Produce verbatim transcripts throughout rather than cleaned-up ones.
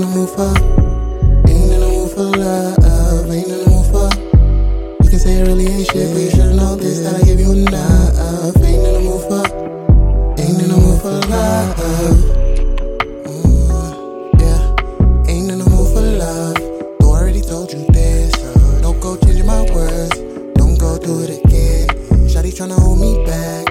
mood for, ain't in the mood for love, ain't in the mood for. You can say it really ain't shit, but you should've known this, that I give you enough. Ain't in the mood for, ain't in the mood for love. Mm, yeah, ain't in the mood for love. Though I already told you this, don't go changing my words, don't go do it again. Shawty tryna hold me back.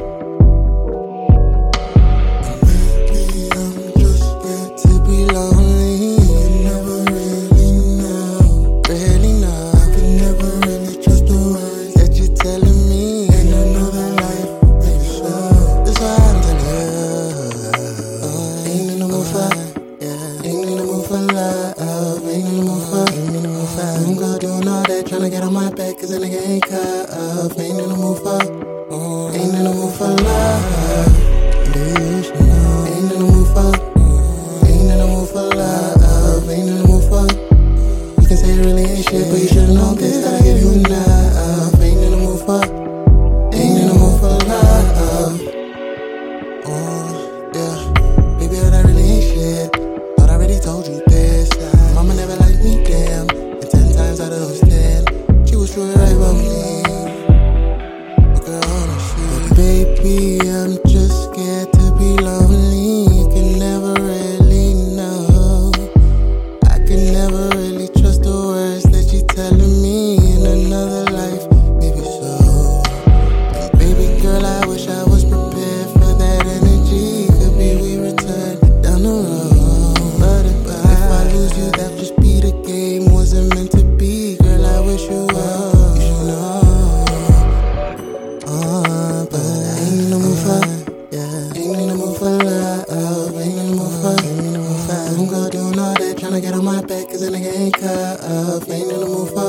Tryna get on my back cause a nigga ain't cuff. Ain't in the mood for, uh, ain't in the mood for love. Baby, you should know. Ain't in the mood for, uh, ain't in the mood for love. Ain't in the mood for. You can say it really ain't shit, but you should've known this, that I give you enough. Ain't in the mood for, ain't in the mood for love. Uh, yeah, baby, that really ain't shit. Thought I already told you this. Mama never liked me, damn. And ten times out of those ten, she was true right about me. But girl, oh shit. But baby, I'm just scared to be lonely. You can never really know. I can never really trust the words that you're telling me in another life. Maybe so. And baby girl, I wish I was prepared for that energy. Could be we return down the road. But if, but if I lose you, that just be the game. Wasn't meant to be. Girl, I wish you well. You should know. Uh, but I ain't in the mood for, yeah. Ain't in the mood for love. Ain't in the mood for, ain't in the mood for. Don't go doing all that, tryna get on my back cause a nigga ain't cuff. Ain't in the mood for.